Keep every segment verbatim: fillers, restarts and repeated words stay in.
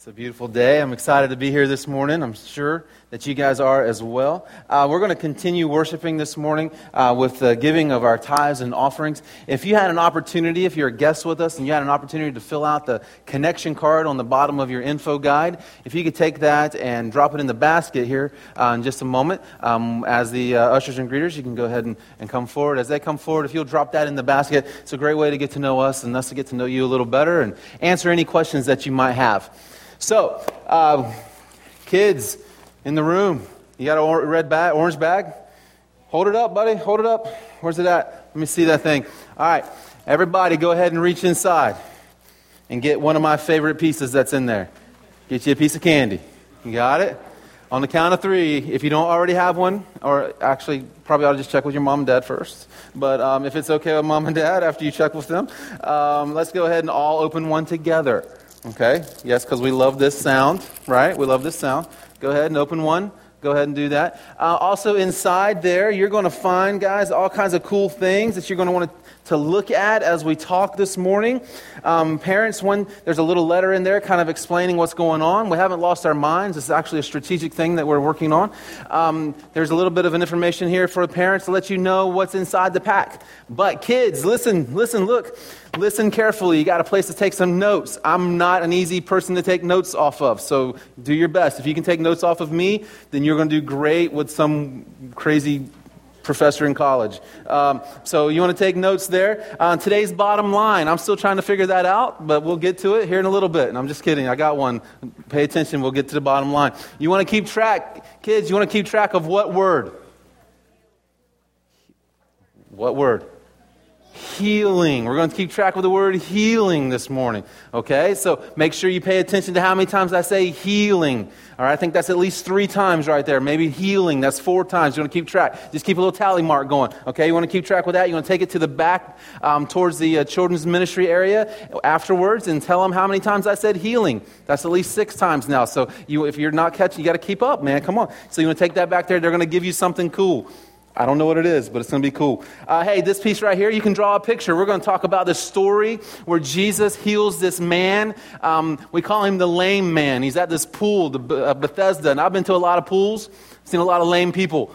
It's a beautiful day. I'm excited to be here this morning. I'm sure that you guys are as well. Uh, we're going to continue worshiping this morning uh, with the giving of our tithes and offerings. If you had an opportunity, if you're a guest with us and you had an opportunity to fill out the connection card on the bottom of your info guide, if you could take that and drop it in the basket here uh, in just a moment. Um, as the uh, ushers and greeters, you can go ahead and, and come forward. As they come forward, if you'll drop that in the basket, it's a great way to get to know us and us to get to know you a little better and answer any questions that you might have. So, uh, kids in the room, you got a red bag, orange bag? Hold it up, buddy. Hold it up. Where's it at? Let me see that thing. All right. Everybody go ahead and reach inside and get one of my favorite pieces that's in there. Get you a piece of candy. You got it? On the count of three, if you don't already have one, or actually probably ought to just check with your mom and dad first. But um, if it's okay with mom and dad after you check with them, um, let's go ahead and all open one together. Okay, yes, because we love this sound, right? We love this sound. Go ahead and open one. Go ahead and do that. Uh, also inside there, you're going to find, guys, all kinds of cool things that you're going to want to, to look at as we talk this morning. Um, parents, when there's a little letter in there kind of explaining what's going on. We haven't lost our minds. It's actually a strategic thing that we're working on. Um, there's a little bit of an information here for the parents to let you know what's inside the pack. But kids, listen, listen, look. Listen carefully. You got a place to take some notes. I'm not an easy person to take notes off of, so do your best. If you can take notes off of me, then you're going to do great with some crazy professor in college. Um, so you want to take notes there. Uh, today's bottom line, I'm still trying to figure that out, but we'll get to it here in a little bit. And I'm just kidding. I got one. Pay attention. We'll get to the bottom line. You want to keep track, kids, you want to keep track of what word? What word? Healing. We're going to keep track of the word healing this morning. Okay, so make sure you pay attention to how many times I say healing. All right, I think that's at least three times right there. Maybe healing, that's four times. You want to keep track. Just keep a little tally mark going. Okay, you want to keep track with that. You want to take it to the back um, towards the uh, children's ministry area afterwards and tell them how many times I said healing. That's at least six times now. So you, if you're not catching, you got to keep up, man. Come on. So you want to take that back there. They're going to give you something cool. I don't know what it is, but it's going to be cool. Uh, hey, this piece right here, you can draw a picture. We're going to talk about this story where Jesus heals this man. Um, we call him the lame man. He's at this pool, the uh, Bethesda, and I've been to a lot of pools, seen a lot of lame people.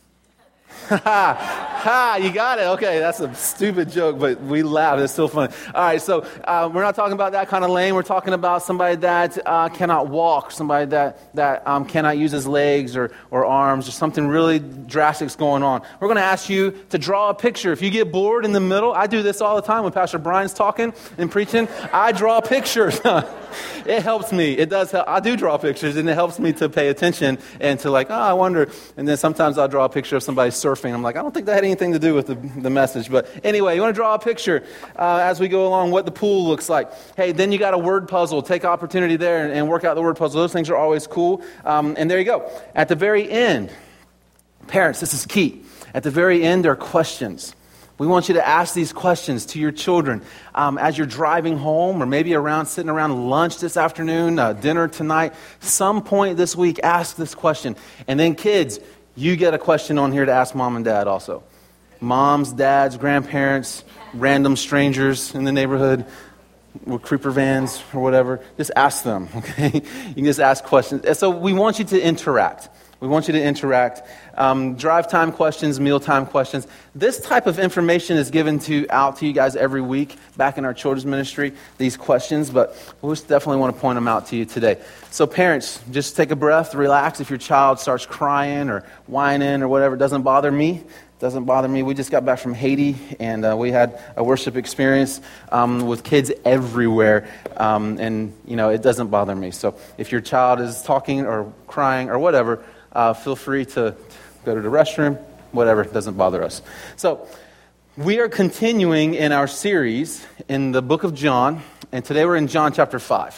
Ha ha! You got it. Okay, that's a stupid joke, but we laugh. It's still funny. All right, so uh, we're not talking about that kind of lame. We're talking about somebody that uh, cannot walk, somebody that that um, cannot use his legs or or arms, or something really drastic's going on. We're going to ask you to draw a picture. If you get bored in the middle, I do this all the time when Pastor Brian's talking and preaching. I draw pictures. It helps me. It does help. I do draw pictures, and it helps me to pay attention and to like, oh, I wonder. And then sometimes I'll draw a picture of somebody surfing. I'm like, I don't think that had anything to do with the, the message. But anyway, you want to draw a picture uh, as we go along what the pool looks like. Hey, then you got a word puzzle. Take opportunity there and, and work out the word puzzle. Those things are always cool. Um, and there you go. At the very end, parents, this is key. At the very end, there are questions. We want you to ask these questions to your children um, as you're driving home or maybe around sitting around lunch this afternoon, uh, dinner tonight. Some point this week, ask this question. And then kids, you get a question on here to ask mom and dad also. Moms, dads, grandparents, random strangers in the neighborhood with creeper vans or whatever. Just ask them, okay? You can just ask questions. And so we want you to interact. We want you to interact. Um, drive time questions, meal time questions. This type of information is given to out to you guys every week back in our children's ministry, these questions, but we just definitely want to point them out to you today. So parents, just take a breath, relax. If your child starts crying or whining or whatever, it doesn't bother me. Doesn't bother me. We just got back from Haiti, and uh, we had a worship experience um, with kids everywhere, um, and, you know, it doesn't bother me. So if your child is talking or crying or whatever, uh, feel free to go to the restroom, whatever. It doesn't bother us. So we are continuing in our series in the book of John, and today we're in John chapter five.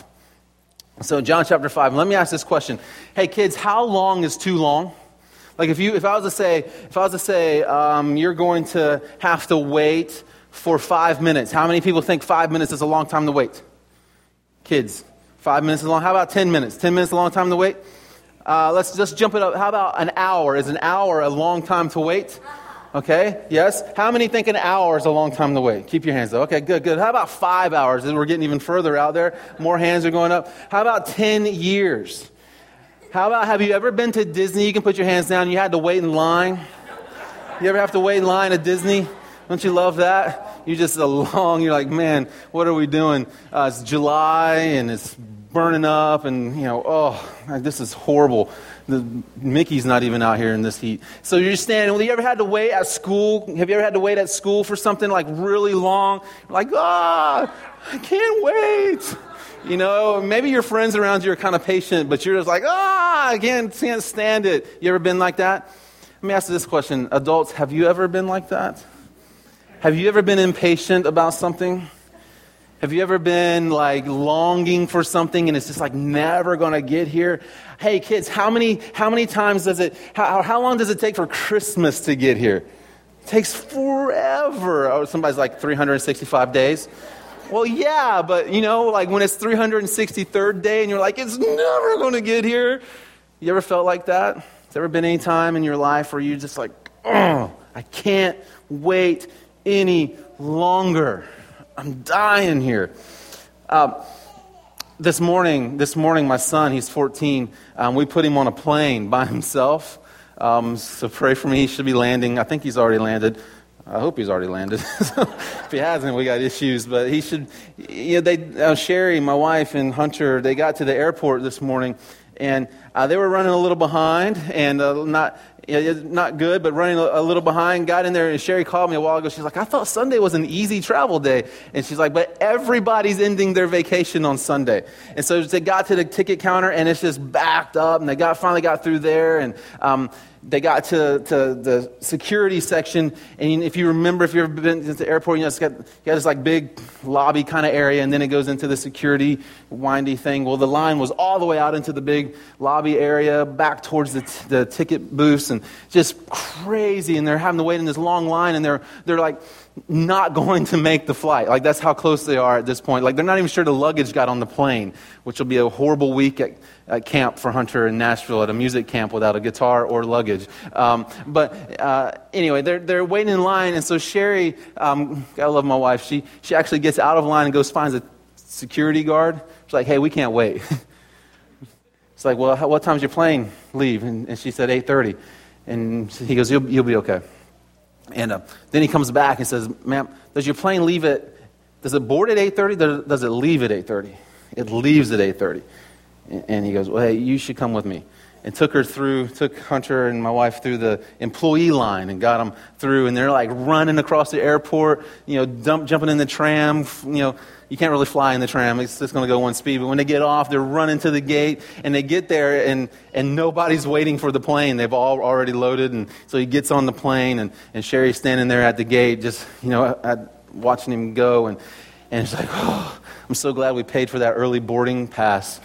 So John chapter five, let me ask this question. Hey, kids, how long is too long? Like if you, if I was to say, if I was to say, um, you're going to have to wait for five minutes. How many people think five minutes is a long time to wait? Kids, five minutes is long. How about ten minutes? Ten minutes is a long time to wait. Uh, let's just jump it up. How about an hour? Is an hour a long time to wait? Okay, yes? How many think an hour is a long time to wait? Keep your hands up. Okay, good, good. How about five hours? We're getting even further out there. More hands are going up. How about ten years? How about, have you ever been to Disney? You can put your hands down. You had to wait in line. You ever have to wait in line at Disney? Don't you love that? You just along, you're like, man, what are we doing? Uh, it's July and it's burning up and, you know, oh, this is horrible. The Mickey's not even out here in this heat. So you're just standing. Well, you ever had to wait at school? Have you ever had to wait at school for something like really long? You're like, ah, I can't wait. You know, maybe your friends around you are kind of patient, but you're just like, ah, I can't, can't stand it. You ever been like that? Let me ask you this question. Adults, have you ever been like that? Have you ever been impatient about something? Have you ever been like longing for something and it's just like never going to get here? Hey kids, how many how many times does it, how, how long does it take for Christmas to get here? It takes forever. Oh, somebody's like three hundred sixty-five days. Well, yeah, but you know, like when it's three hundred sixty-third day and you're like, it's never going to get here. You ever felt like that? Has there ever been any time in your life where you're just like, oh, I can't wait any longer. I'm dying here. Uh, this morning, this morning, my son, he's fourteen. Um, we put him on a plane by himself. Um, so pray for me. He should be landing. I think he's already landed. I hope he's already landed. If he hasn't, we got issues. But he should. You know, they uh, Sherry, my wife, and Hunter, they got to the airport this morning, and uh, they were running a little behind, and uh, not. Yeah, not good, but running a little behind. Got in there, and Sherry called me a while ago. She's like, I thought Sunday was an easy travel day. And she's like, but everybody's ending their vacation on Sunday. And so they got to the ticket counter, and it's just backed up. And they got finally got through there, and um, they got to, to the security section. And if you remember, if you've ever been to the airport, you know, it's got, you got this like big lobby kind of area, and then it goes into the security windy thing. Well, the line was all the way out into the big lobby area, back towards the, t- the ticket booths, and just crazy. And they're having to wait in this long line, and they're they're like not going to make the flight. Like that's how close they are at this point. Like they're not even sure the luggage got on the plane, which will be a horrible week at, at camp for Hunter in Nashville, at a music camp without a guitar or luggage. Um, but uh, anyway, they're they're waiting in line, and so Sherry, um, I love my wife. She she actually gets out of line and goes finds a security guard. She's like, hey, we can't wait. It's like, well, how, what time's your plane leave? And, and she said eight thirty. And he goes, you'll, you'll be okay. And uh, then he comes back and says, ma'am, does your plane leave at, does it board at eight thirty? Does it leave at eight thirty? It leaves at eight thirty. And he goes, well, hey, you should come with me. And took her through, took Hunter and my wife through the employee line and got them through. And they're like running across the airport, you know, dump, jumping in the tram. You know, you can't really fly in the tram. It's just going to go one speed. But when they get off, they're running to the gate. And they get there, and, and nobody's waiting for the plane. They've all already loaded. And so he gets on the plane, and, and Sherry's standing there at the gate just, you know, at, watching him go. And, and it's like, oh, I'm so glad we paid for that early boarding pass.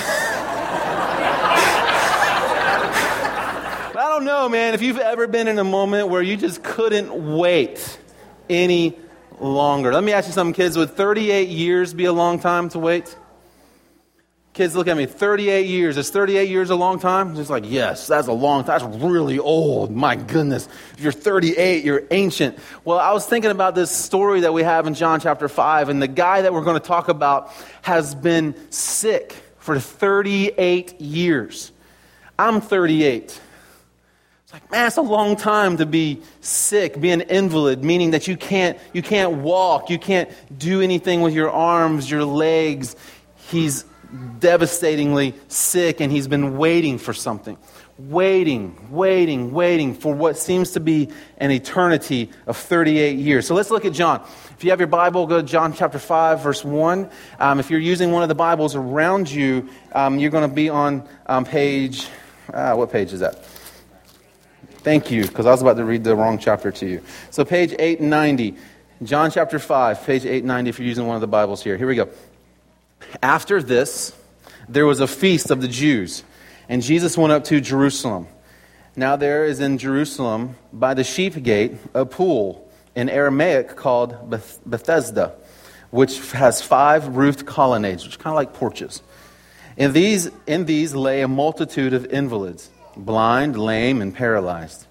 I don't know, man, if you've ever been in a moment where you just couldn't wait any longer. Let me ask you something, kids. Would thirty-eight years be a long time to wait? Kids, look at me. thirty-eight years. Is thirty-eight years a long time? Just like, yes, that's a long time. That's really old. My goodness. If you're thirty-eight, you're ancient. Well, I was thinking about this story that we have in John chapter five, and the guy that we're going to talk about has been sick for thirty-eight years. I'm thirty-eight. Like, man, it's a long time to be sick, be an invalid, meaning that you can't you can't walk, you can't do anything with your arms, your legs. He's devastatingly sick, and he's been waiting for something. Waiting, waiting, waiting for what seems to be an eternity of thirty-eight years. So let's look at John. If you have your Bible, go to John chapter five, verse one. Um, if you're using one of the Bibles around you, um, you're going to be on um, page, uh, what page is that? Thank you, because I was about to read the wrong chapter to you. So page eight ninety, John chapter five, page eight ninety if you're using one of the Bibles here. Here we go. After this, there was a feast of the Jews, and Jesus went up to Jerusalem. Now there is in Jerusalem, by the sheep gate, a pool in Aramaic called Beth- Bethesda, which has five roofed colonnades, which are kind of like porches. In these, in these lay a multitude of invalids, blind, lame, and paralyzed.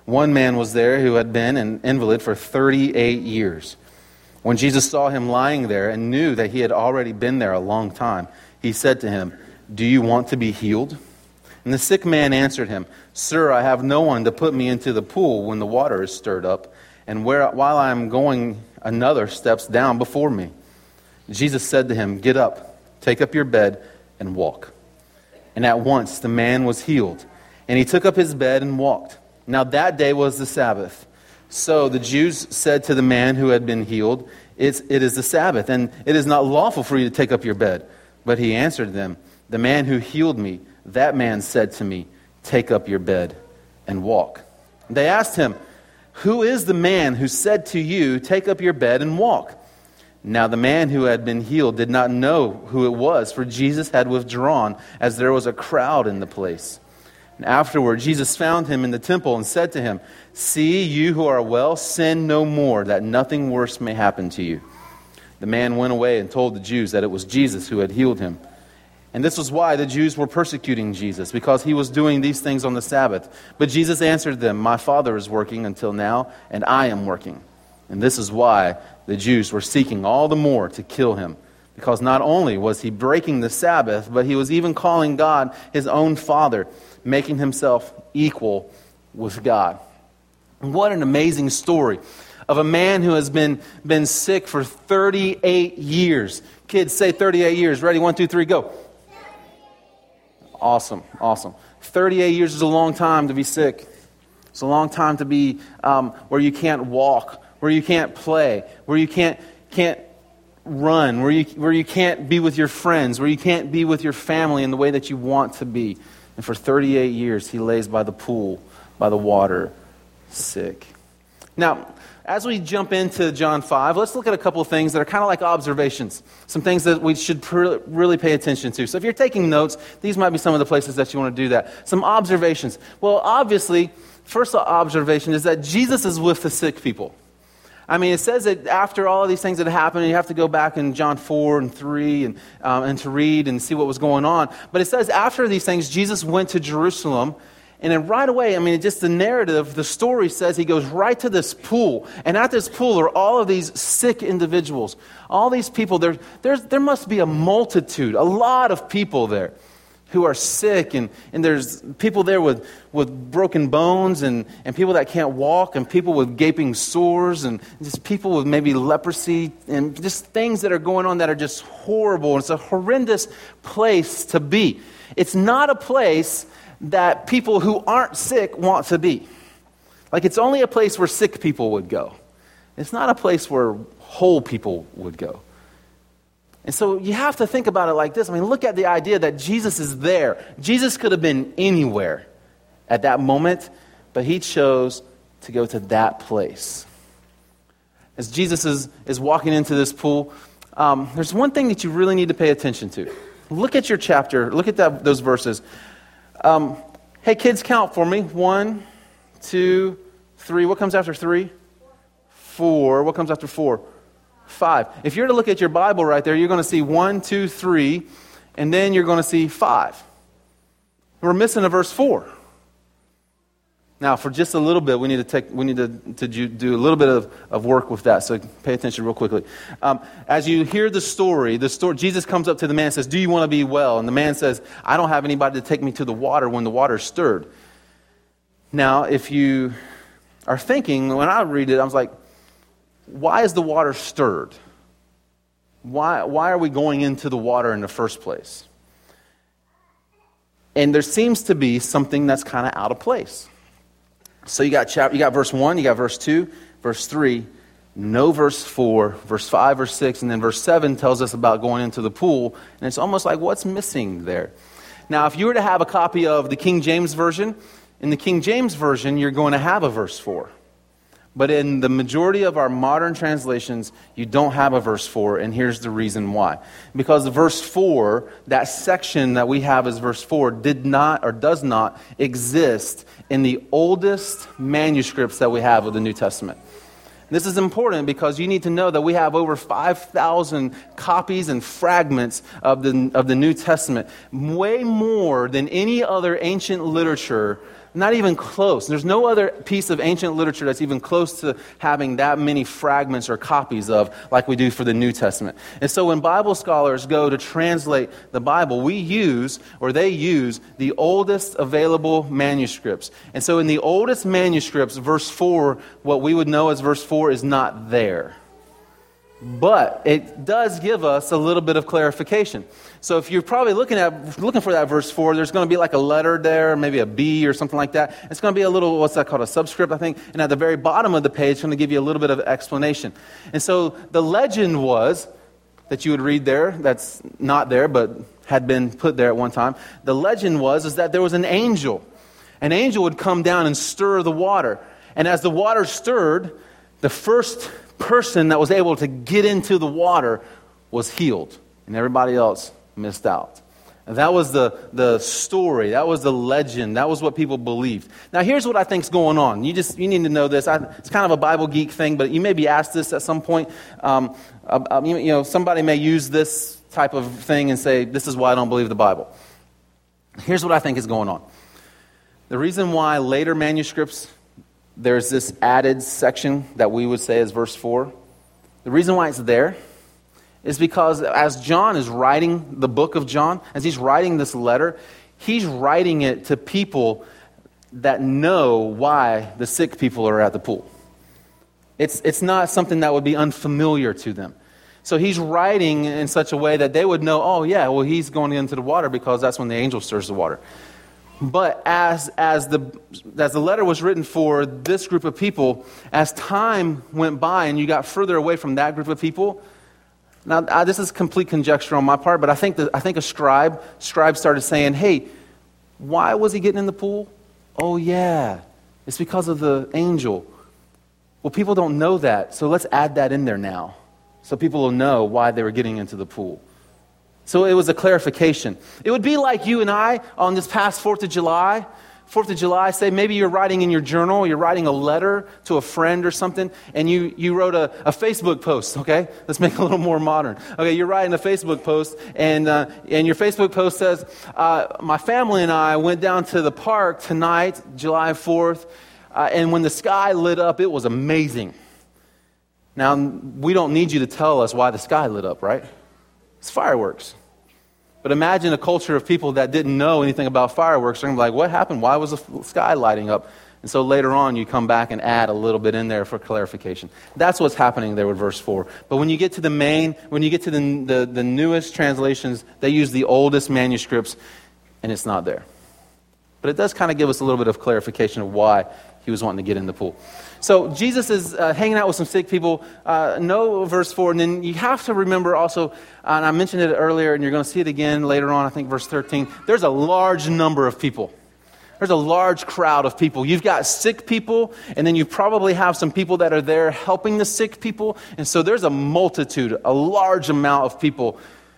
One man was there who had been an invalid for thirty-eight years. When Jesus saw him lying there and knew that he had already been there a long time, he said to him, "Do you want to be healed?" And the sick man answered him, "Sir, I have no one to put me into the pool when the water is stirred up, and where, while I am going, another steps down before me." Jesus said to him, "Get up, take up your bed, and walk." And at once the man was healed, and he took up his bed and walked. Now that day was the Sabbath. So the Jews said to the man who had been healed, It's, it is the Sabbath, and it is not lawful for you to take up your bed. But he answered them, "The man who healed me, that man said to me, 'Take up your bed and walk.'" They asked him, "Who is the man who said to you, 'Take up your bed and walk'?" Now the man who had been healed did not know who it was, for Jesus had withdrawn, as there was a crowd in the place. And afterward, Jesus found him in the temple and said to him, "See, you who are well, sin no more, that nothing worse may happen to you." The man went away and told the Jews that it was Jesus who had healed him. And this was why the Jews were persecuting Jesus, because he was doing these things on the Sabbath. But Jesus answered them, "My Father is working until now, and I am working." And this is why the Jews were seeking all the more to kill him, because not only was he breaking the Sabbath, but he was even calling God his own Father, making himself equal with God. And what an amazing story of a man who has been, been sick for thirty-eight years. Kids, say thirty-eight years. Ready? One, two, three, go. Awesome, awesome. thirty-eight years is a long time to be sick. It's a long time to be um, where you can't walk, where you can't play, where you can't can't run, where you where you can't be with your friends, where you can't be with your family in the way that you want to be. And for thirty-eight years, he lays by the pool, by the water, sick. Now, as we jump into John five, let's look at a couple of things that are kind of like observations. Some things that we should pr- really pay attention to. So if you're taking notes, these might be some of the places that you want to do that. Some observations. Well, obviously, first observation is that Jesus is with the sick people. I mean, it says that after all of these things that happened, you have to go back in John four and three and, um, and to read and see what was going on. But it says after these things, Jesus went to Jerusalem. And then right away, I mean, just the narrative, the story says he goes right to this pool. And at this pool are all of these sick individuals. All these people, there, there's, there must be a multitude, a lot of people there who are sick. And, and there's people there with, with broken bones and, and people that can't walk and people with gaping sores and just people with maybe leprosy and just things that are going on that are just horrible. It's a horrendous place to be. It's not a place that people who aren't sick want to be. Like, it's only a place where sick people would go. It's not a place where whole people would go. And so you have to think about it like this. I mean, look at the idea that Jesus is there. Jesus could have been anywhere at that moment, but he chose to go to that place. As Jesus is, is walking into this pool, um, there's one thing that you really need to pay attention to. Look at your chapter. Look at that, those verses. Um, hey, kids, count for me. One, two, three. What comes after three? Four. What comes after four? Five. If you're to look at your Bible right there, you're going to see one, two, three, and then you're going to see five. We're missing a verse four. Now, for just a little bit, we need to take, we need to, to do a little bit of, of work with that. So pay attention real quickly. Um, as you hear the story, the story, Jesus comes up to the man and says, "Do you want to be well?" And the man says, "I don't have anybody to take me to the water when the water is stirred." Now, if you are thinking, when I read it, I was like, why is the water stirred? Why, why are we going into the water in the first place? And there seems to be something that's kind of out of place. So you got chapter, you got verse one, you got verse two, verse three, no verse four, verse five, verse six, and then verse seven tells us about going into the pool. And it's almost like, what's missing there? Now, if you were to have a copy of the King James Version, in the King James Version, you're going to have a verse four. But in the majority of our modern translations, you don't have a verse four, and here's the reason why. Because the verse four, that section that we have as verse four, did not or does not exist in the oldest manuscripts that we have of the New Testament. This is important because you need to know that we have over five thousand copies and fragments of the, of the New Testament, way more than any other ancient literature Not even close. There's no other piece of ancient literature that's even close to having that many fragments or copies of like we do for the New Testament. And so when Bible scholars go to translate the Bible, we use, or they use, the oldest available manuscripts. And so in the oldest manuscripts, verse four, what we would know as verse four is not there. But it does give us a little bit of clarification. So if you're probably looking at looking for that verse four, there's going to be like a letter there, maybe a B or something like that. It's going to be a little, what's that called, a subscript, I think. And at the very bottom of the page, it's going to give you a little bit of explanation. And so the legend was, that you would read there, that's not there, but had been put there at one time. The legend was is that there was an angel. An angel would come down and stir the water. And as the water stirred, the first person that was able to get into the water was healed, and everybody else missed out. And that was the, the story. That was the legend. That was what people believed. Now, here's what I think's going on. You just you need to know this. I, it's kind of a Bible geek thing, but you may be asked this at some point. Um, uh, you, you know, somebody may use this type of thing and say, "This is why I don't believe the Bible." Here's what I think is going on. The reason why later manuscripts, there's this added section that we would say is verse four. The reason why it's there is because as John is writing the book of John, as he's writing this letter, he's writing it to people that know why the sick people are at the pool. It's, it's not something that would be unfamiliar to them. So he's writing in such a way that they would know, oh yeah, well he's going into the water because that's when the angel stirs the water. But as as the as the letter was written for this group of people, as time went by and you got further away from that group of people, now I, this is complete conjecture on my part, but I think that I think a scribe scribe started saying, "Hey, why was he getting in the pool? Oh yeah, it's because of the angel. Well, people don't know that, so let's add that in there now, so people will know why they were getting into the pool." So it was a clarification. It would be like you and I on this past fourth of July. fourth of July, say maybe you're writing in your journal, you're writing a letter to a friend or something, and you, you wrote a, a Facebook post, okay? Let's make it a little more modern. Okay, you're writing a Facebook post, and uh, and your Facebook post says, uh, my family and I went down to the park tonight, July fourth, uh, and when the sky lit up, it was amazing. Now, we don't need you to tell us why the sky lit up, right? It's fireworks. But imagine a culture of people that didn't know anything about fireworks. They're going to be like, what happened? Why was the sky lighting up? And so later on, you come back and add a little bit in there for clarification. That's what's happening there with verse four. But when you get to the main, when you get to the, the, the newest translations, they use the oldest manuscripts, and it's not there. But it does kind of give us a little bit of clarification of why he was wanting to get in the pool. So Jesus is uh, hanging out with some sick people. Uh, know verse four. And then you have to remember also, uh, and I mentioned it earlier, and you're going to see it again later on, I think verse thirteen. There's a large number of people. There's a large crowd of people. You've got sick people, and then you probably have some people that are there helping the sick people. And so there's a multitude, a large amount of people.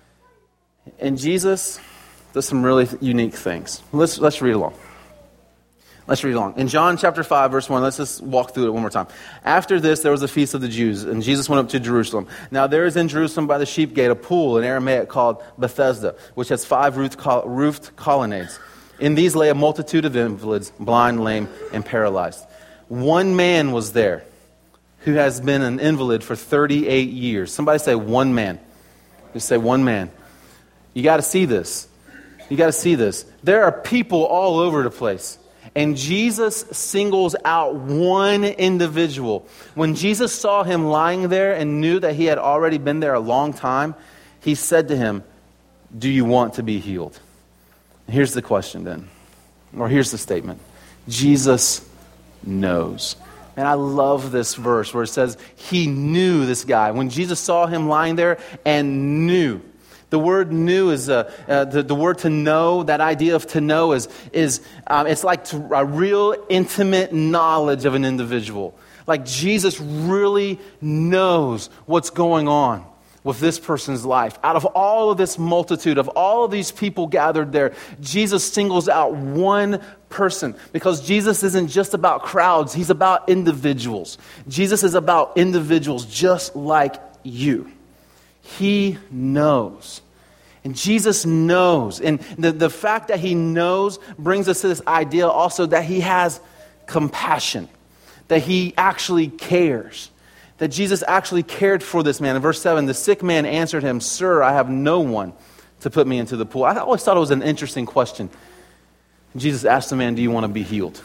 And Jesus does some really unique things. Let's, let's read along. Let's read along. In John chapter five, verse one, let's just walk through it one more time. After this, there was a feast of the Jews, and Jesus went up to Jerusalem. Now there is in Jerusalem by the sheep gate a pool in Aramaic called Bethesda, which has five roofed colonnades. In these lay a multitude of invalids, blind, lame, and paralyzed. One man was there who has been an invalid for thirty-eight years. Somebody say one man. Just say one man. You got to see this. You got to see this. There are people all over the place. And Jesus singles out one individual. When Jesus saw him lying there and knew that he had already been there a long time, he said to him, "Do you want to be healed?" Here's the question then, or here's the statement. Jesus knows. And I love this verse where it says he knew this guy. When Jesus saw him lying there and knew. The word "knew" is a, uh, the, the word to know. That idea of to know is is um, it's like to, a real intimate knowledge of an individual. Like Jesus really knows what's going on with this person's life. Out of all of this multitude, of all of these people gathered there, Jesus singles out one person because Jesus isn't just about crowds. He's about individuals. Jesus is about individuals just like you. He knows. And Jesus knows. And the, the fact that he knows brings us to this idea also that he has compassion, that he actually cares, that Jesus actually cared for this man. In verse seven, the sick man answered him, "Sir, I have no one to put me into the pool." I always thought it was an interesting question. Jesus asked the man, "Do you want to be healed?"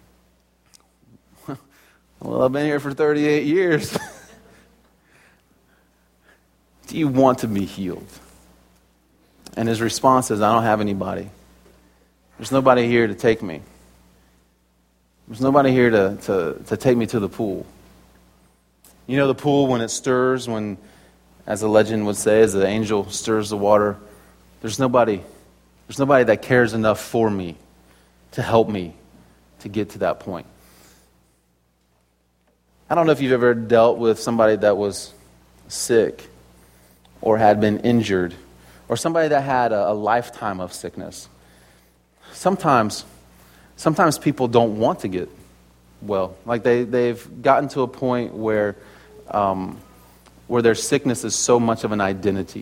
Well, I've been here for thirty-eight years. Do you want to be healed? And his response is, "I don't have anybody. There's nobody here to take me. There's nobody here to, to, to take me to the pool." You know the pool when it stirs, when, as the legend would say, as the angel stirs the water, there's nobody, there's nobody that cares enough for me to help me to get to that point. I don't know if you've ever dealt with somebody that was sick or had been injured, or somebody that had a, a lifetime of sickness. Sometimes, sometimes people don't want to get well. Like they, they've gotten to a point where, um, where their sickness is so much of an identity.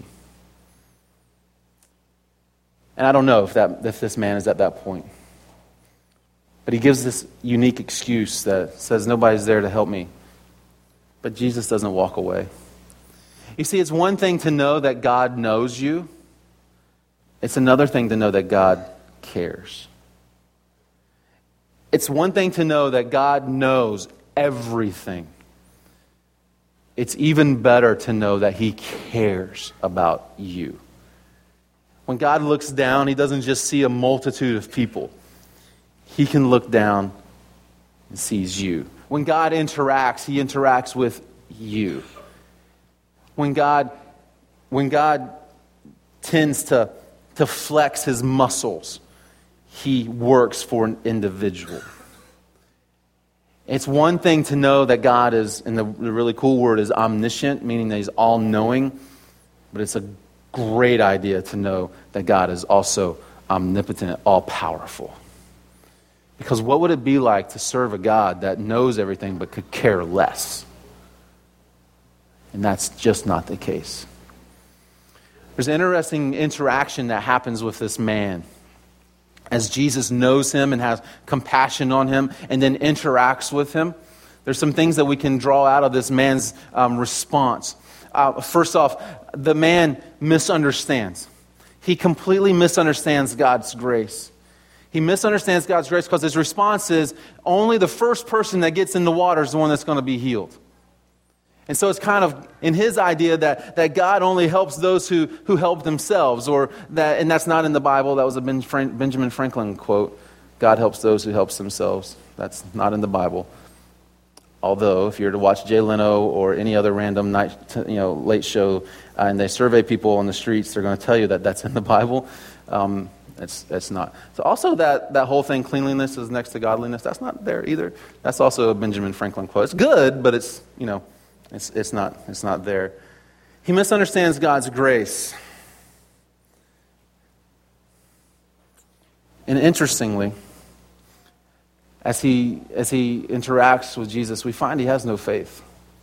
And I don't know if that if this man is at that point. But he gives this unique excuse that says, "Nobody's there to help me." But Jesus doesn't walk away. You see, it's one thing to know that God knows you. It's another thing to know that God cares. It's one thing to know that God knows everything. It's even better to know that he cares about you. When God looks down, he doesn't just see a multitude of people. He can look down and sees you. When God interacts, he interacts with you. When God, when God tends to, to flex his muscles, he works for an individual. It's one thing to know that God is, and the, the really cool word is omniscient, meaning that he's all-knowing, but it's a great idea to know that God is also omnipotent, all-powerful. Because what would it be like to serve a God that knows everything but could care less? And that's just not the case. There's an interesting interaction that happens with this man as Jesus knows him and has compassion on him and then interacts with him. There's some things that we can draw out of this man's um, response. Uh, first off, the man misunderstands. He completely misunderstands God's grace. He misunderstands God's grace because his response is only the first person that gets in the water is the one that's going to be healed. And so it's kind of in his idea that, that God only helps those who, who help themselves, or that, and that's not in the Bible. That was a Ben, Frank, Benjamin Franklin quote. God helps those who help themselves. That's not in the Bible. Although, if you were to watch Jay Leno or any other random night, you know, late show, uh, and they survey people on the streets, they're going to tell you that that's in the Bible. Um, it's it's not. So also that, that whole thing, cleanliness is next to godliness, that's not there either. That's also a Benjamin Franklin quote. It's good, but it's, you know, It's it's not it's not there. He misunderstands God's grace. And interestingly, as he as he interacts with Jesus, we find he has no faith.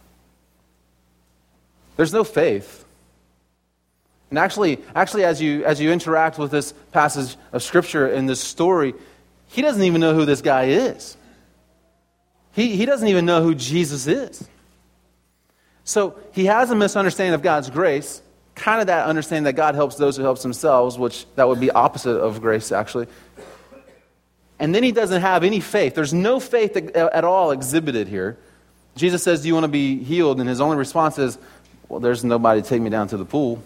There's no faith. And actually, actually as you as you interact with this passage of Scripture in this story, he doesn't even know who this guy is. He he doesn't even know who Jesus is. So he has a misunderstanding of God's grace, kind of that understanding that God helps those who help themselves, which that would be opposite of grace, actually. And then he doesn't have any faith. There's no faith at all exhibited here. Jesus says, "Do you want to be healed?" And his only response is, "Well, there's nobody to take me down to the pool."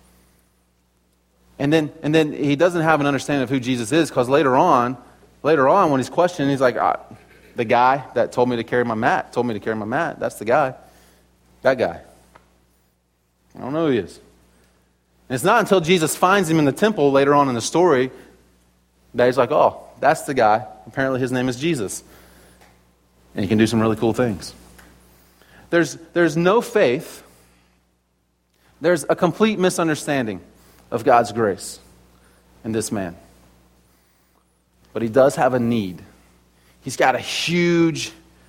And then, and then he doesn't have an understanding of who Jesus is, because later on, later on when he's questioned, he's like, ah, "The guy that told me to carry my mat, told me to carry my mat. That's the guy." That guy. I don't know who he is. And it's not until Jesus finds him in the temple later on in the story that he's like, "Oh, that's the guy. Apparently his name is Jesus. And he can do some really cool things." There's, there's no faith. There's a complete misunderstanding of God's grace in this man. But he does have a need. He's got a huge,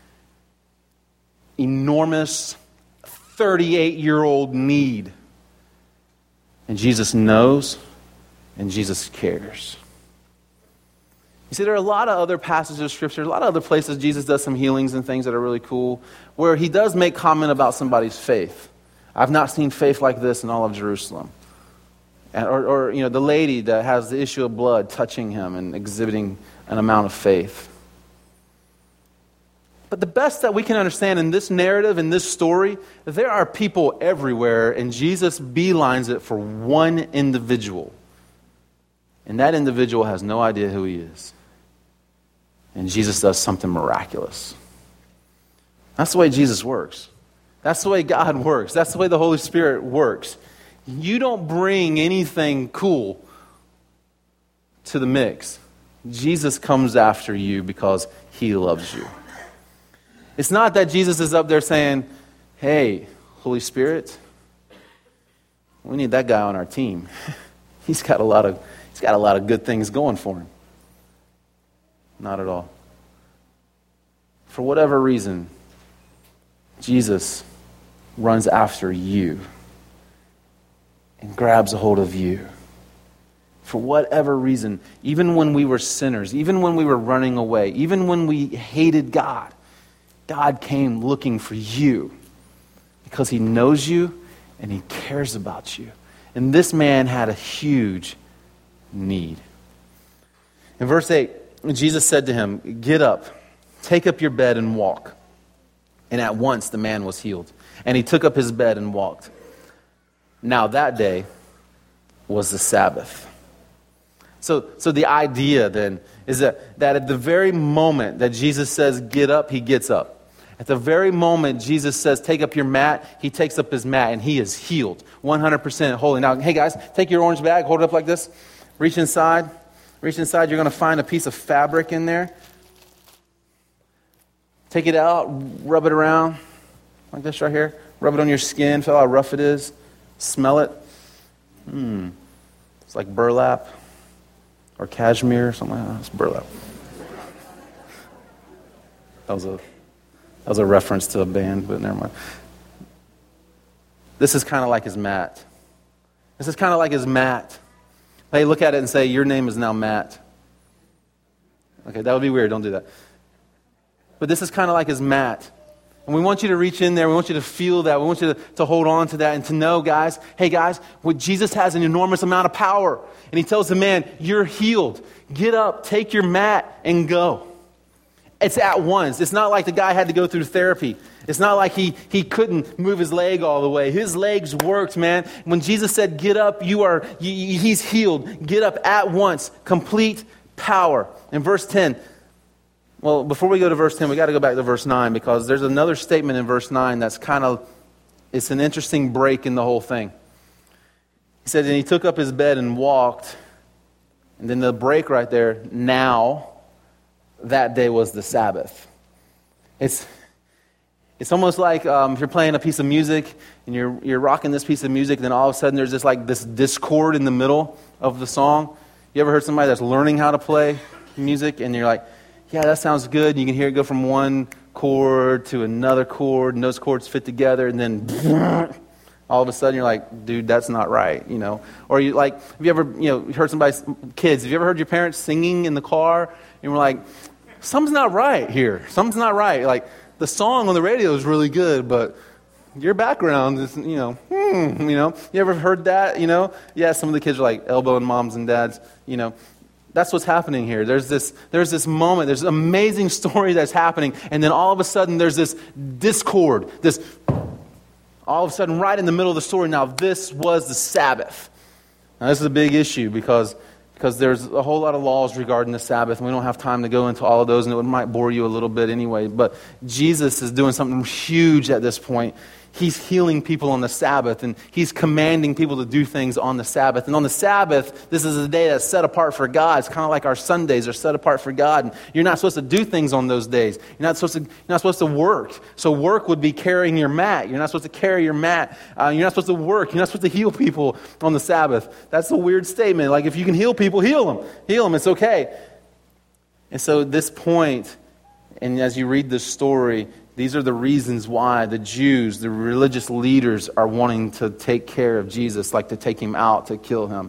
enormous, thirty-eight-year-old need. And Jesus knows and Jesus cares. You see, there are a lot of other passages of Scripture, a lot of other places Jesus does some healings and things that are really cool, where he does make comment about somebody's faith. I've not seen faith like this in all of Jerusalem. And, or, or, you know, the lady that has the issue of blood touching him and exhibiting an amount of faith. But the best that we can understand in this narrative, in this story, there are people everywhere, and Jesus beelines it for one individual. And that individual has no idea who he is. And Jesus does something miraculous. That's the way Jesus works. That's the way God works. That's the way the Holy Spirit works. You don't bring anything cool to the mix. Jesus comes after you because he loves you. It's not that Jesus is up there saying, hey, Holy Spirit, we need that guy on our team. He's got a lot of he's got a lot of good things going for him. Not at all. For whatever reason, Jesus runs after you and grabs a hold of you. For whatever reason, even when we were sinners, even when we were running away, even when we hated God, God came looking for you because he knows you and he cares about you. And this man had a huge need. In verse eight, Jesus said to him, "Get up, take up your bed and walk." And at once the man was healed. And he took up his bed and walked. Now that day was the Sabbath. So, so the idea then is that, that at the very moment that Jesus says, get up, he gets up. At the very moment Jesus says, take up your mat, he takes up his mat and he is healed. one hundred percent holy. Now, hey guys, take your orange bag, hold it up like this. Reach inside. Reach inside. You're going to find a piece of fabric in there. Take it out, rub it around like this right here. Rub it on your skin, feel how rough it is. Smell it. Hmm. It's like burlap or cashmere or something like that. It's burlap. That was a that was a reference to a band, but never mind. This is kind of like his mat. This is kind of like his mat. Hey, look at it and say, your name is now Matt. Okay, that would be weird. Don't do that. But this is kind of like his mat. And we want you to reach in there. We want you to feel that. We want you to, to hold on to that and to know, guys, hey, guys, what Jesus has an enormous amount of power. And he tells the man, you're healed. Get up, take your mat, and go. It's at once. It's not like the guy had to go through therapy. It's not like he, he couldn't move his leg all the way. His legs worked, man. When Jesus said, get up, you are, you, he's healed. Get up at once. Complete power. In verse ten, well, before we go to verse ten, we got to go back to verse nine because there's another statement in verse nine that's kind of, it's an interesting break in the whole thing. He said, and he took up his bed and walked. And then the break right there, now, that day was the Sabbath. It's it's almost like um, if you're playing a piece of music and you're you're rocking this piece of music, and then all of a sudden there's this like this discord in the middle of the song. You ever heard somebody that's learning how to play music and you're like, yeah, that sounds good. You can hear it go from one chord to another chord, and those chords fit together, and then all of a sudden you're like, dude, that's not right, you know. Or you like, have you ever, you know, heard somebody's kids? Have you ever heard your parents singing in the car and we're like, something's not right here. Something's not right. Like the song on the radio is really good, but your background is, you know, hmm, you know. You ever heard that? You know, yeah. Some of the kids are like elbowing moms and dads. You know, that's what's happening here. There's this, there's this moment. There's an amazing story that's happening, and then all of a sudden there's this discord. This, all of a sudden, right in the middle of the story. Now, this was the Sabbath. Now, this is a big issue because. Because there's a whole lot of laws regarding the Sabbath, and we don't have time to go into all of those, and it might bore you a little bit anyway. But Jesus is doing something huge at this point. He's healing people on the Sabbath, and he's commanding people to do things on the Sabbath. And on the Sabbath, this is a day that's set apart for God. It's kind of like our Sundays are set apart for God. And you're not supposed to do things on those days. You're not supposed to, you're not supposed to work. So work would be carrying your mat. You're not supposed to carry your mat. Uh, you're not supposed to work. You're not supposed to heal people on the Sabbath. That's a weird statement. Like if you can heal people, heal them. Heal them. It's okay. And so at this point, and as you read this story, these are the reasons why the Jews, the religious leaders, are wanting to take care of Jesus, like to take him out, to kill him.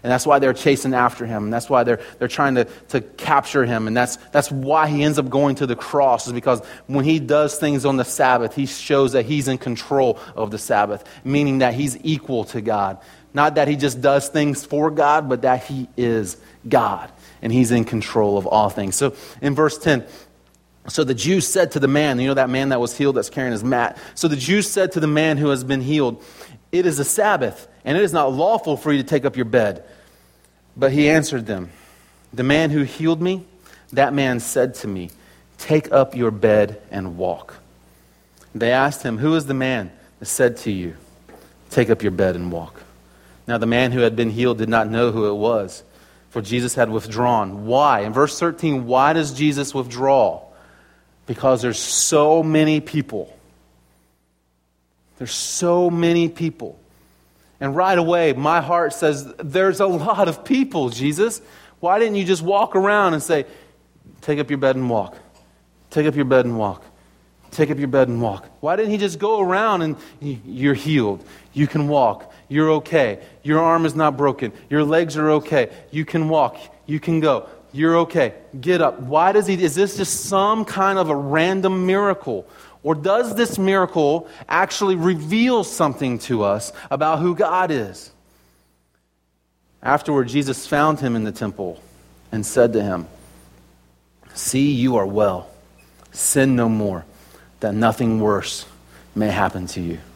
And that's why they're chasing after him. And that's why they're they're trying to, to capture him. And that's that's why he ends up going to the cross, is because when he does things on the Sabbath, he shows that he's in control of the Sabbath, meaning that he's equal to God. Not that he just does things for God, but that he is God. And he's in control of all things. So in verse ten, so the Jews said to the man, you know that man that was healed that's carrying his mat. So the Jews said to the man who has been healed, it is a Sabbath, and it is not lawful for you to take up your bed. But he answered them, the man who healed me, that man said to me, take up your bed and walk. They asked him, who is the man that said to you, take up your bed and walk? Now the man who had been healed did not know who it was, for Jesus had withdrawn. Why? In verse thirteen, why does Jesus withdraw? Because there's so many people. There's so many people. And right away, my heart says, there's a lot of people, Jesus. Why didn't you just walk around and say, take up your bed and walk? Take up your bed and walk. Take up your bed and walk. Why didn't he just go around and you're healed? You can walk. You're okay. Your arm is not broken. Your legs are okay. You can walk. You can go. You're okay. Get up. Why does he? Is this just some kind of a random miracle? Or does this miracle actually reveal something to us about who God is? Afterward, Jesus found him in the temple and said to him, see, you are well. Sin no more, that nothing worse may happen to you.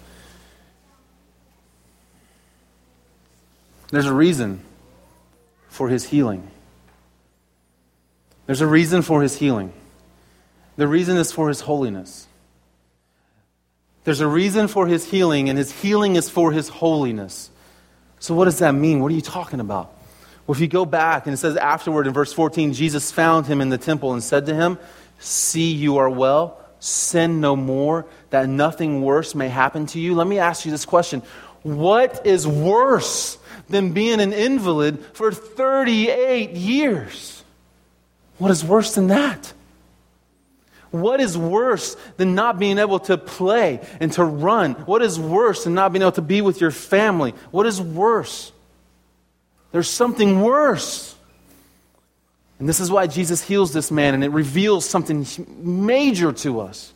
There's a reason for his healing. There's a reason for his healing. The reason is for his holiness. There's a reason for his healing, and his healing is for his holiness. So what does that mean? What are you talking about? Well, if you go back, and it says afterward in verse fourteen, Jesus found him in the temple and said to him, see, you are well. Sin no more, that nothing worse may happen to you. Let me ask you this question. What is worse than being an invalid for thirty-eight years? What is worse than that? What is worse than not being able to play and to run? What is worse than not being able to be with your family? What is worse? There's something worse. And this is why Jesus heals this man, and it reveals something major to us.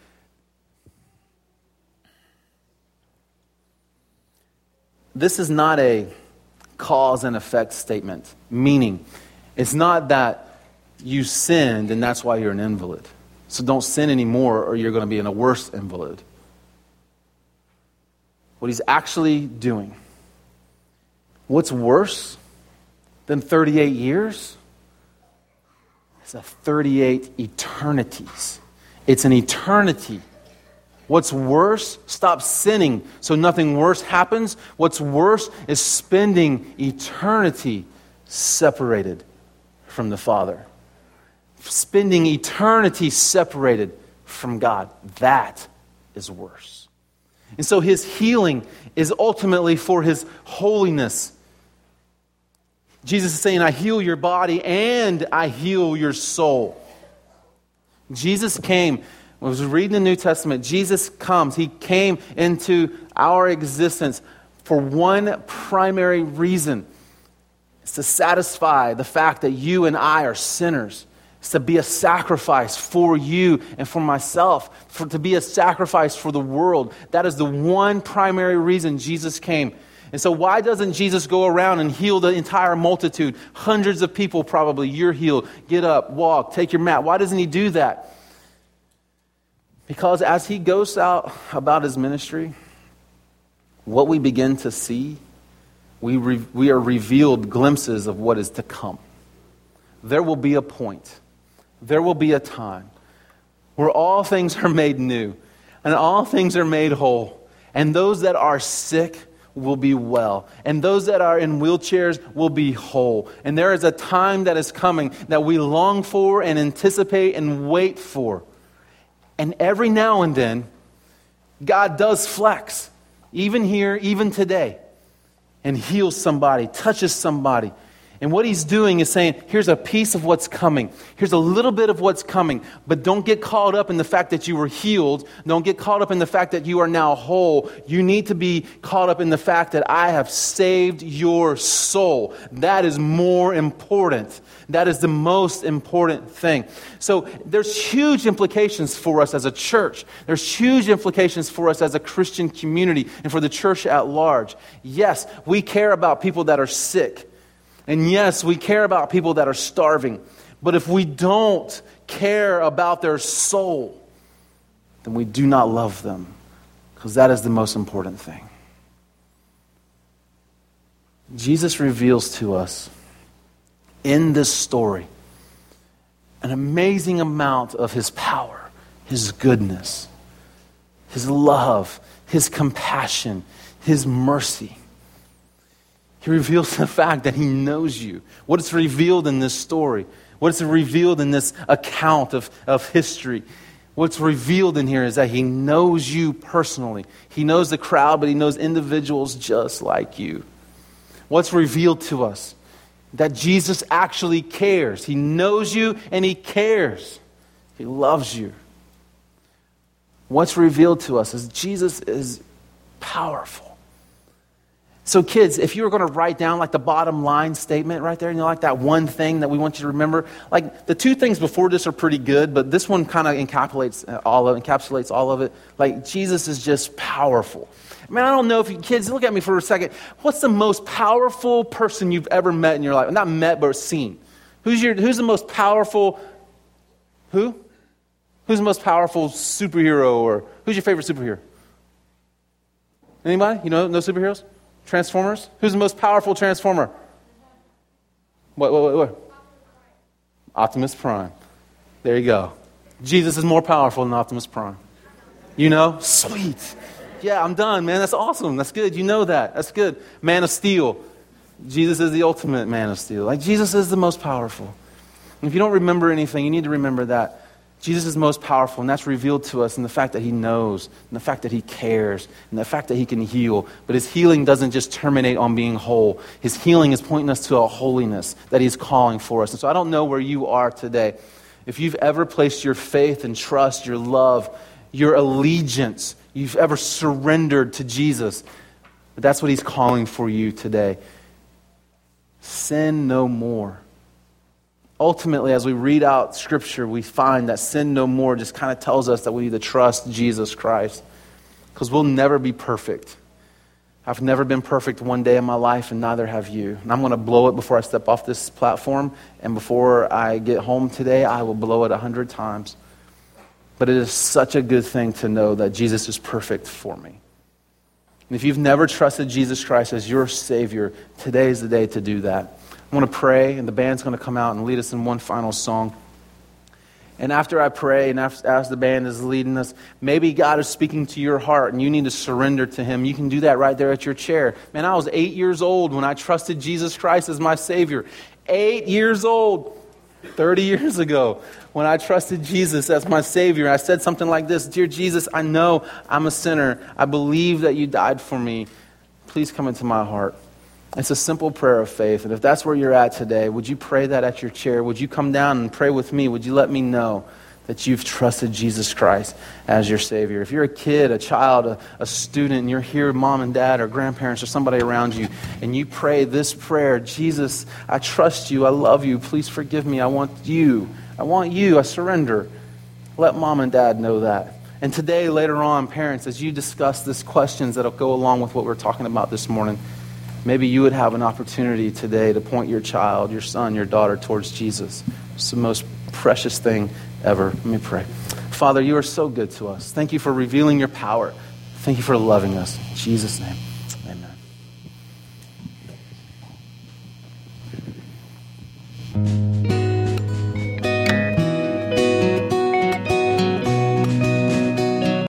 This is not a cause and effect statement, meaning it's not that you sinned and that's why you're an invalid. So don't sin anymore or you're going to be in a worse invalid. What he's actually doing, what's worse than thirty-eight years? It's a thirty-eight eternities. It's an eternity. What's worse? Stop sinning so nothing worse happens. What's worse is spending eternity separated from the Father. Spending eternity separated from God. That is worse. And so his healing is ultimately for his holiness. Jesus is saying, I heal your body and I heal your soul. Jesus came, when I was reading the New Testament, Jesus comes, he came into our existence for one primary reason. It's to satisfy the fact that you and I are sinners. It's to be a sacrifice for you and for myself, for to be a sacrifice for the world. That is the one primary reason Jesus came. And so why doesn't Jesus go around and heal the entire multitude? Hundreds of people probably, you're healed. Get up, walk, take your mat. Why doesn't he do that? Because as he goes out about his ministry, what we begin to see, we, re- we are revealed glimpses of what is to come. There will be a point. There will be a time where all things are made new and all things are made whole. And those that are sick will be well. And those that are in wheelchairs will be whole. And there is a time that is coming that we long for and anticipate and wait for. And every now and then, God does flex, even here, even today, and heals somebody, touches somebody, And what he's doing is saying, here's a piece of what's coming. Here's a little bit of what's coming. But don't get caught up in the fact that you were healed. Don't get caught up in the fact that you are now whole. You need to be caught up in the fact that I have saved your soul. That is more important. That is the most important thing. So there's huge implications for us as a church. There's huge implications for us as a Christian community and for the church at large. Yes, we care about people that are sick. And yes, we care about people that are starving. But if we don't care about their soul, then we do not love them. Because that is the most important thing. Jesus reveals to us in this story an amazing amount of his power, his goodness, his love, his compassion, his mercy. He reveals the fact that he knows you. What is revealed in this story, what is revealed in this account of, of history, what's revealed in here is that he knows you personally. He knows the crowd, but he knows individuals just like you. What's revealed to us? That Jesus actually cares. He knows you and he cares. He loves you. What's revealed to us is Jesus is powerful. So kids, if you were going to write down like the bottom line statement right there, you know, like that one thing that we want you to remember, like the two things before this are pretty good, but this one kind of encapsulates all of encapsulates all of it. Like Jesus is just powerful. I mean, I don't know if you kids, look at me for a second. What's the most powerful person you've ever met in your life? Not met, but seen. Who's your who's the most powerful who? Who's the most powerful superhero, or who's your favorite superhero? Anybody? You know, no superheroes? Transformers? Who's the most powerful Transformer? What, what, what, what? Optimus Prime. There you go. Jesus is more powerful than Optimus Prime. You know? Sweet. Yeah, I'm done, man. That's awesome. That's good. You know that. That's good. Man of Steel. Jesus is the ultimate Man of Steel. Like, Jesus is the most powerful. And if you don't remember anything, you need to remember that. Jesus is most powerful, and that's revealed to us in the fact that he knows, and the fact that he cares, and the fact that he can heal. But his healing doesn't just terminate on being whole. His healing is pointing us to a holiness that he's calling for us. And so I don't know where you are today. If you've ever placed your faith and trust, your love, your allegiance, you've ever surrendered to Jesus, but that's what he's calling for you today. Sin no more. Ultimately, as we read out Scripture, we find that sin no more just kind of tells us that we need to trust Jesus Christ. Because we'll never be perfect. I've never been perfect one day in my life, and neither have you. And I'm going to blow it before I step off this platform. And before I get home today, I will blow it a hundred times. But it is such a good thing to know that Jesus is perfect for me. And if you've never trusted Jesus Christ as your Savior, today is the day to do that. I'm going to pray, and the band's going to come out and lead us in one final song. And after I pray, and after, as the band is leading us, maybe God is speaking to your heart, and you need to surrender to him. You can do that right there at your chair. Man, I was eight years old when I trusted Jesus Christ as my Savior. Eight years old, thirty years ago, when I trusted Jesus as my Savior. I said something like this: Dear Jesus, I know I'm a sinner. I believe that you died for me. Please come into my heart. It's a simple prayer of faith. And if that's where you're at today, would you pray that at your chair? Would you come down and pray with me? Would you let me know that you've trusted Jesus Christ as your Savior? If you're a kid, a child, a, a student, and you're here, mom and dad or grandparents or somebody around you, and you pray this prayer: Jesus, I trust you. I love you. Please forgive me. I want you. I want you. I surrender. Let mom and dad know that. And today, later on, parents, as you discuss these questions that'll go along with what we're talking about this morning, maybe you would have an opportunity today to point your child, your son, your daughter towards Jesus. It's the most precious thing ever. Let me pray. Father, you are so good to us. Thank you for revealing your power. Thank you for loving us. In Jesus' name.